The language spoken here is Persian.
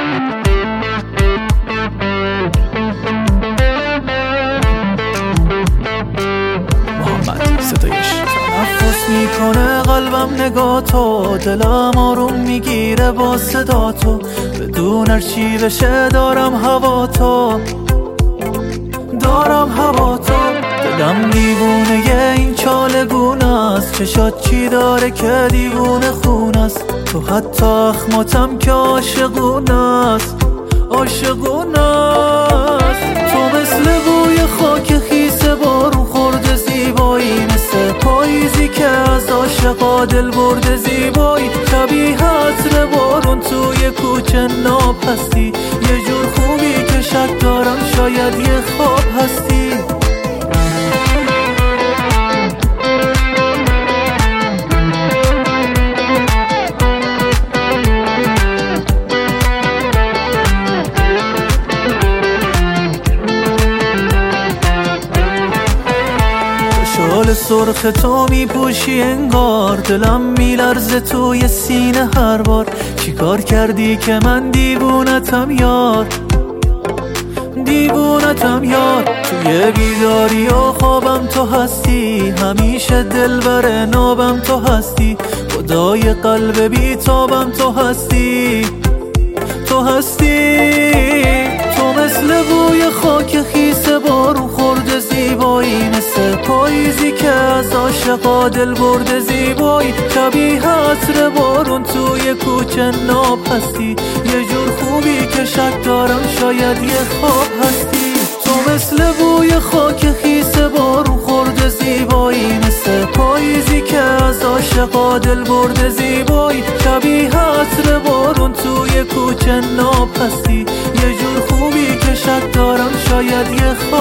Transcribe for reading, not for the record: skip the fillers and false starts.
تنفس میکنه قلبم نگاه تو، دلم آروم میگیره با صدا تو، بدون هر چی بشه دارم هوا تو، دارم هوا تو. دلم دیوونه ی این چالگونه است، چشات چی داره که دیوونه خون است، تو حتی اخماتم که عاشقونه است، عاشقونه است. تو مثل بوی خاک خیس بارون خورده زیبایی، مثل پاییزی که از عاشقا دل برده زیبایی، شبیه عطر بارون توی کوچه ناب هستی، یه جور خوبی که شک دارم شاید یه خواب هستی. شال سرخ تو میپوشی انگار، دلم میلرزه توی سینه هر بار، چیکار کردی که من دیوونتم یار، دیوونتم یار. توی بیداری و خوابم تو هستی، همیشه دلبر نابم تو هستی، خدای قلب بیتابم تو هستی، تو هستی. تو مثل بوی خاک خیس بارون خورده زیبایی، مثل پاییزی که از عاشقا دل برده زیبایی، شبیه عطر بارون توی کوچه ناب هستی، یه جور خوبی که شک دارم شاید یه خواب هستی. تو مثل بوی خاک خیس بارون خورده زیبایی، مثل پاییزی که از عاشقا دل برده زیبایی، شبیه عطر بارون توی کوچه ناب هستی، یه جور خوبی که شک دارم شاید یه خواب